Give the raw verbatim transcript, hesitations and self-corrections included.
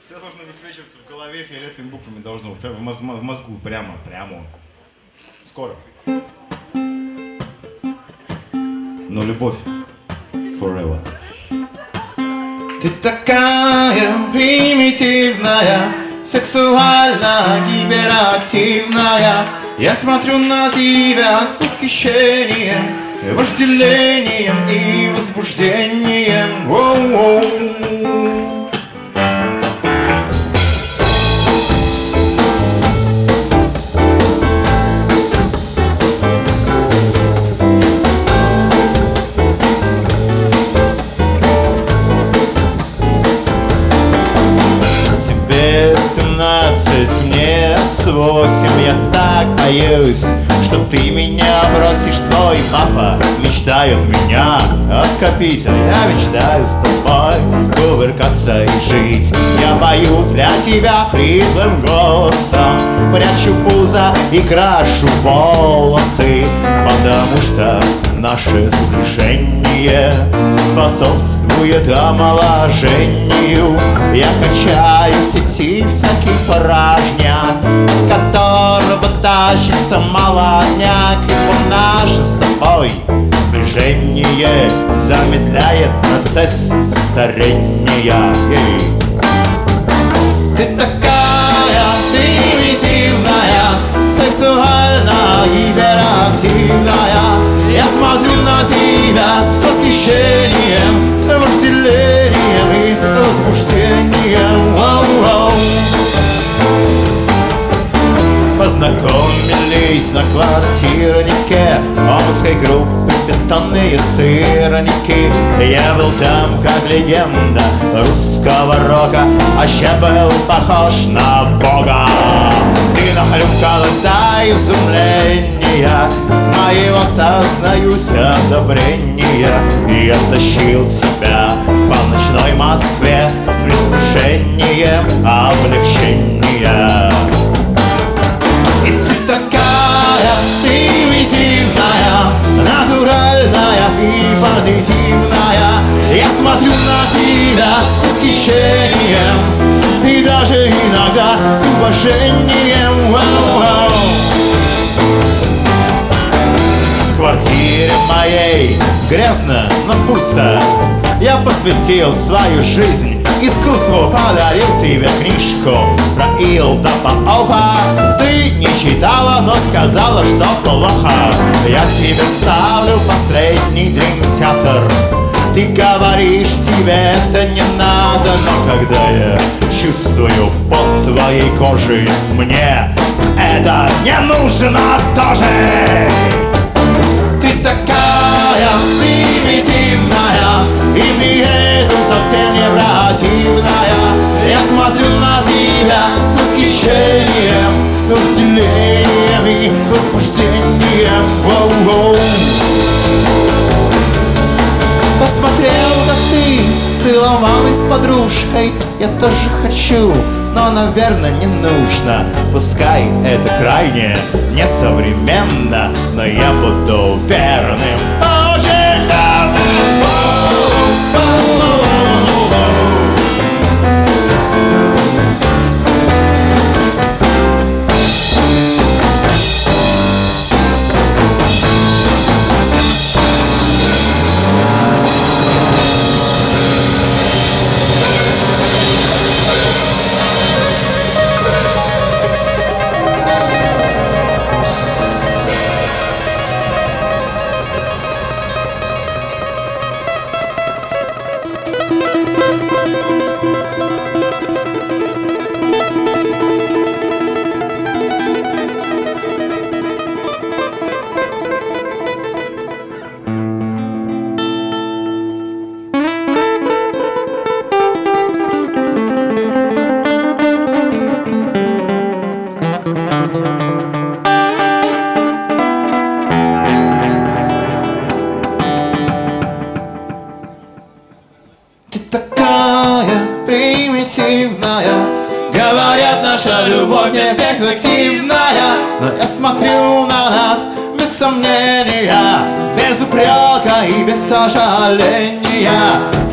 Все должно высвечиваться в голове фиолетовыми буквами, должно в, моз в мозгу, прямо, прямо. Скоро. Но любовь forever. Ты такая примитивная, сексуально гиперактивная. Я смотрю на тебя с восхищением, вожделением и возбуждением. Воу-воу. семнадцать, мне восемь. Я так боюсь, что ты меня бросишь. Твой папа мечтает меня оскопить, а я мечтаю с тобой кувыркаться и жить. Я пою для тебя хриплым голосом, прячу пузо и крашу волосы, потому что наше сближение способствует омоложению. Я качаю сети всякий порожняк, от которого тащится молодняк. И наше с тобой сближение замедляет процесс старения. Ты такая примитивная, сексуально гиперактивная. Я смотрю на тебя с восхищением, вожделением и возбуждением. Воу-воу. Познакомились на квартирнике омской группы «Бетонные сырники». Я был там как легенда русского рока, а ще был похож на Бога. Ты нахрюкалась до изумления, с моего сознаюсь одобрения. И я тащил тебя по ночной Москве с предвкушением облегчения. И ты такая примитивная, натуральная и позитивная. Я смотрю на тебя с восхищением и даже иногда с уважением. Воу-воу. В квартире моей грязно, но пусто. Я посвятил свою жизнь искусству, подарил тебе книжку про Илда Паова. Ты не читала, но сказала, что плохо. Я тебе ставлю последний дрим-театр. Ты говоришь, тебе это не надо, но когда я чувствую под твоей кожей, мне это не нужно тоже. Ты такая примитивная и при этом совсем не противная. Я смотрю на тебя с восхищением, вожделением и возбуждением. Воу-воу. Посмотрел, как ты целовалась с подружкой. Я тоже хочу, но, наверное, не нужно. Пускай это крайне несовременно, но я буду верным, очень верным. Примитивная, говорят, наша любовь не перспективная. Но я смотрю на нас без сомнения, без упрека и без сожаления.